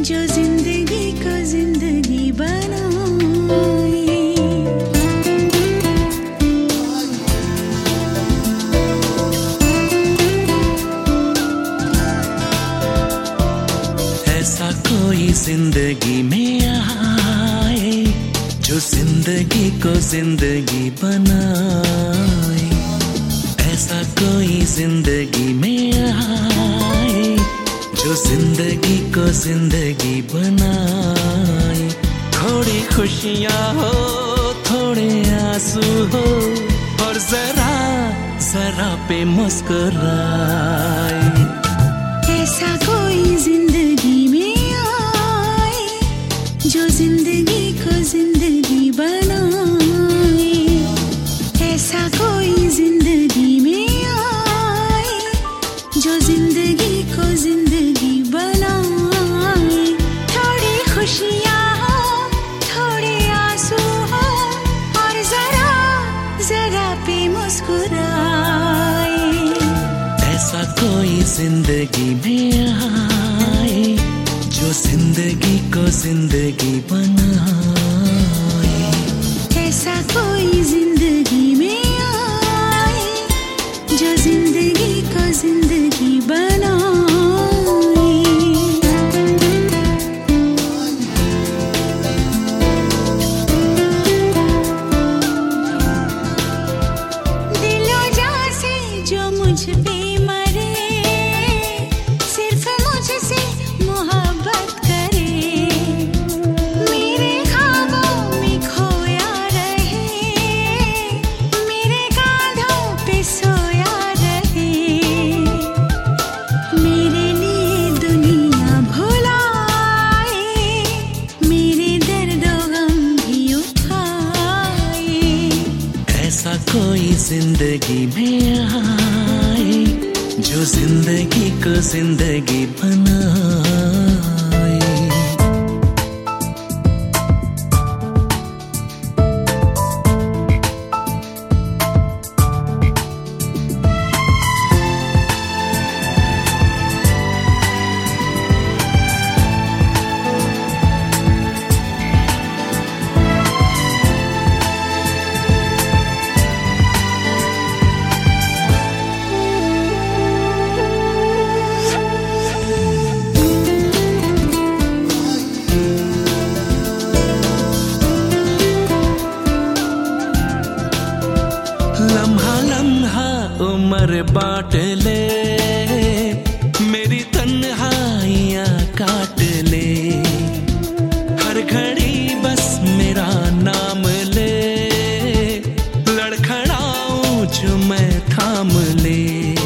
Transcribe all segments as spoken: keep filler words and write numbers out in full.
जो जिंदगी को जिंदगी बनाए। ऐसा कोई जिंदगी में आए जो जिंदगी को जिंदगी बनाए। ऐसा कोई जिंदगी में आए जो जिंदगी को जिंदगी बनाए। थोड़ी खुशियाँ हो, थोड़े आंसू हो, और जरा जरा पे मुस्कुराए। ऐसा कोई जिंदगी में आए जो जिंदगी को जिंदगी बनाए। ऐसा कोई जिंदगी में आए जो जिंदगी को जिंदगी बनाए। थोड़ी खुशियाँ हो, थोड़े आंसू हो, और जरा जरा पे मुस्कुराए। ऐसा कोई जिंदगी में आए जो जिंदगी को जिंदगी बनाए। ऐसा कोई जिंदगी में आए जो जिंदगी को जिंदगी बनाए। दिलो जान से जो मुझ पे मरे, सिर्फ मुझसे मोहब्बत करे। मेरे ख्वाबों में खोया रहे, मेरे कांधों पे सोया रहे। मेरे लिए दुनिया भुलाए, मेरे दर्दो गम भी उठाए। ऐसा कोई जिंदगी में आए जो जिंदगी को जिंदगी बनाए। लम्हा लम्हा उम्र बांट ले, मेरी तन्हाइयाँ काट ले। हर घड़ी बस मेरा नाम ले, लड़खड़ाऊं जो मैं थाम ले।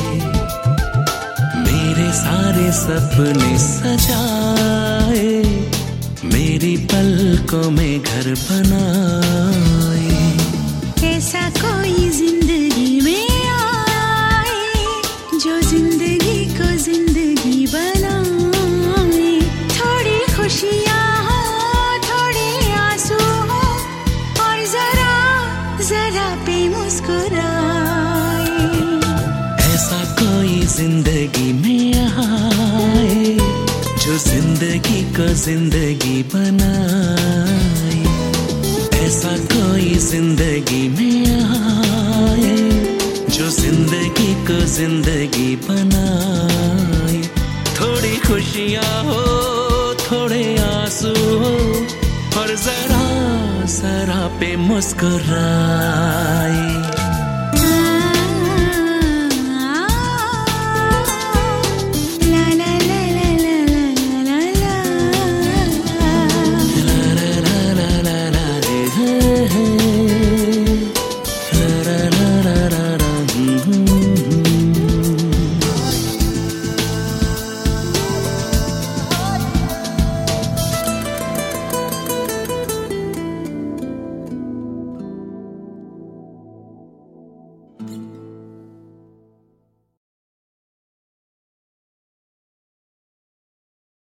मेरे सारे सपने सजाए, मेरी पलकों में घर बनाए। ऐसा कोई जिंदगी में आए जो जिंदगी को जिंदगी बनाए। थोड़ी खुशियाँ हो, थोड़े आंसू हो, और जरा जरा पे मुस्कुराए। ऐसा कोई जिंदगी में आए जो जिंदगी को जिंदगी बनाए। ऐसा कोई जिंदगी में आए जो जिंदगी को जिंदगी बनाए। थोड़ी खुशियाँ हो, थोड़े आंसू हो, और जरा जरा पे मुस्कुराए।